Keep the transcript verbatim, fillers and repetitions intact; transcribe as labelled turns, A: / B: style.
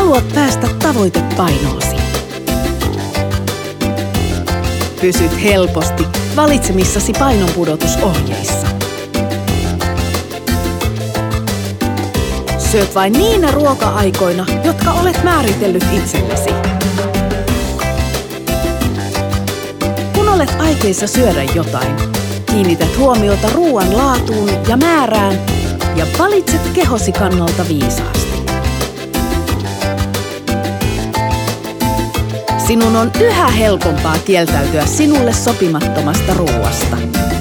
A: haluat päästä tavoitepainoosi. Pysyt helposti valitsemissasi painonpudotusohjeissa. Syöt vain niinä ruoka-aikoina, jotka olet määritellyt itsellesi. Kun olet aikeissa syödä jotain, kiinnität huomiota ruoan laatuun ja määrään ja valitset kehosi kannalta viisaasti. Sinun on yhä helpompaa kieltäytyä sinulle sopimattomasta ruoasta.